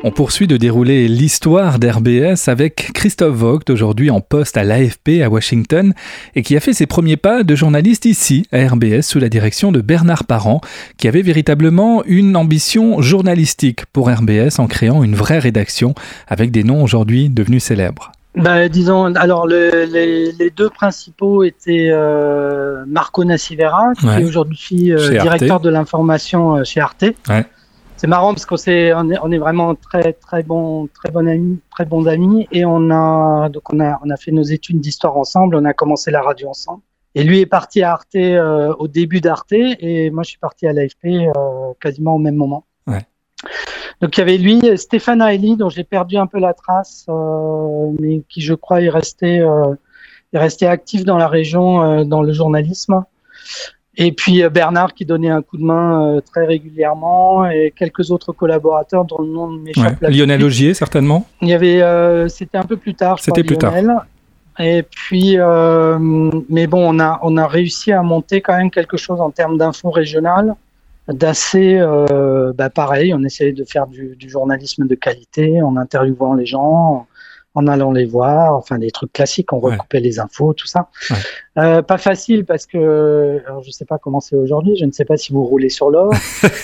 On poursuit de dérouler l'histoire d'RBS avec Christophe Vogt, aujourd'hui en poste à l'AFP à Washington, et qui a fait ses premiers pas de journaliste ici, à RBS, sous la direction de Bernard Parent, qui avait véritablement une ambition journalistique pour RBS en créant une vraie rédaction avec des noms aujourd'hui devenus célèbres. Disons, alors les deux principaux étaient Marco Nassivera, qui est aujourd'hui directeur de l'information chez Arte. Ouais. C'est marrant parce qu'on est vraiment très bons amis, et on a fait nos études d'histoire ensemble, on a commencé la radio ensemble. Et lui est parti à Arte au début d'Arte, et moi je suis parti à l'AFP quasiment au même moment. Ouais. Donc il y avait lui, Stéphane Haïli, dont j'ai perdu un peu la trace, mais qui je crois est resté actif dans la région, dans le journalisme. Et puis Bernard qui donnait un coup de main très régulièrement, et quelques autres collaborateurs dont le nom m'échappe. Ouais. Lionel Augier certainement. Il y avait, c'était un peu plus tard. C'était plus Lionel. Tard. Et puis, mais bon, on a réussi à monter quand même quelque chose en termes d'infos régionales, d'assez, pareil. On essayait de faire du journalisme de qualité en interviewant les gens, en allant les voir, enfin des trucs classiques, on recoupait les infos, tout ça. Ouais. Pas facile parce que, alors je sais pas comment c'est aujourd'hui, je ne sais pas si vous roulez sur l'or,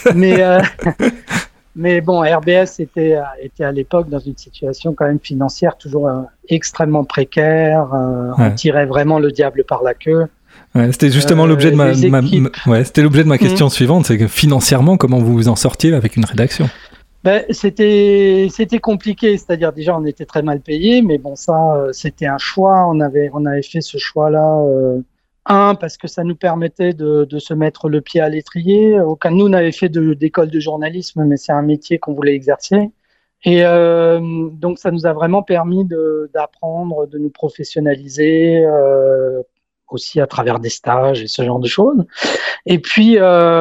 mais bon, RBS était à l'époque dans une situation quand même financière toujours extrêmement précaire. On tirait vraiment le diable par la queue. Ouais, c'était justement l'objet de c'était l'objet de ma question suivante, c'est que financièrement, comment vous vous en sortiez avec une rédaction? C'était compliqué, c'est-à-dire déjà on était très mal payés, mais bon ça c'était un choix, on avait fait ce choix-là, parce que ça nous permettait de se mettre le pied à l'étrier. Aucun de nous n'avait fait d'école de journalisme, mais c'est un métier qu'on voulait exercer, et donc ça nous a vraiment permis d'apprendre, de nous professionnaliser, aussi à travers des stages et ce genre de choses. Et puis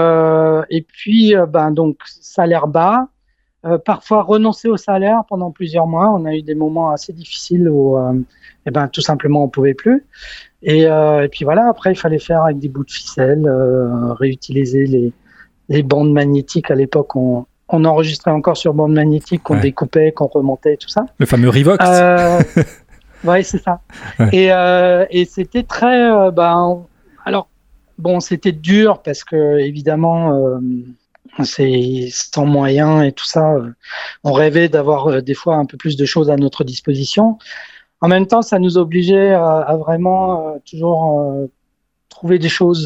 donc salaire bas. Parfois renoncer au salaire pendant plusieurs mois. On a eu des moments assez difficiles où tout simplement on pouvait plus. Et puis voilà, après il fallait faire avec des bouts de ficelle, réutiliser les bandes magnétiques. À l'époque, on enregistrait encore sur bande magnétique, qu'on découpait, qu'on remontait, tout ça. Le fameux Revox. Ouais, c'est ça. Ouais. Et c'était très alors bon, c'était dur parce que évidemment c'est sans moyens et tout ça. On rêvait d'avoir des fois un peu plus de choses à notre disposition. En même temps, ça nous obligeait à vraiment toujours trouver des choses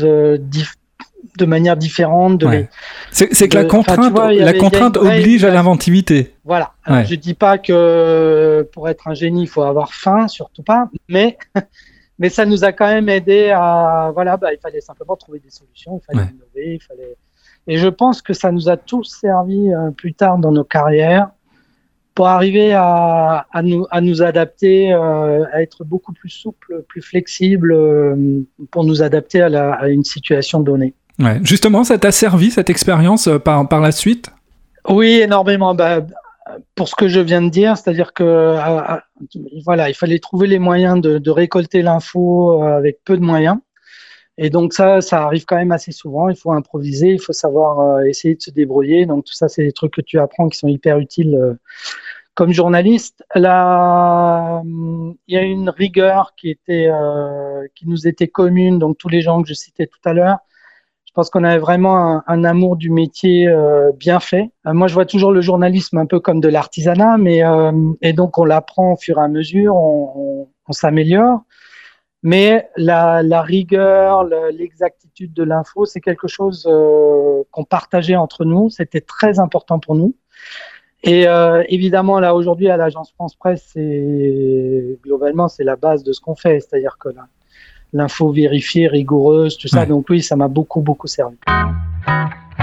de manière différente. C'est que la contrainte oblige à l'inventivité. Voilà. Alors, je dis pas que pour être un génie, il faut avoir faim, surtout pas. Mais ça nous a quand même aidé à il fallait simplement trouver des solutions, il fallait innover, Et je pense que ça nous a tous servi plus tard dans nos carrières pour arriver à nous adapter, à être beaucoup plus souple, plus flexible, pour nous adapter à une situation donnée. Ouais. Justement, ça t'a servi cette expérience par la suite ? Oui, énormément. Pour ce que je viens de dire, c'est-à-dire que il fallait trouver les moyens de récolter l'info avec peu de moyens. Et donc ça arrive quand même assez souvent. Il faut improviser, il faut savoir essayer de se débrouiller. Donc tout ça, c'est des trucs que tu apprends qui sont hyper utiles comme journaliste. Là, il y a une rigueur qui nous était commune. Donc tous les gens que je citais tout à l'heure, je pense qu'on avait vraiment un amour du métier bien fait. Moi, je vois toujours le journalisme un peu comme de l'artisanat, et donc on l'apprend au fur et à mesure, on s'améliore. Mais la rigueur, l'exactitude de l'info, c'est quelque chose qu'on partageait entre nous. C'était très important pour nous. Et évidemment, là aujourd'hui, à l'agence France Presse, globalement, c'est la base de ce qu'on fait. C'est-à-dire que l'info vérifiée, rigoureuse, tout ça. Donc oui, ça m'a beaucoup servi.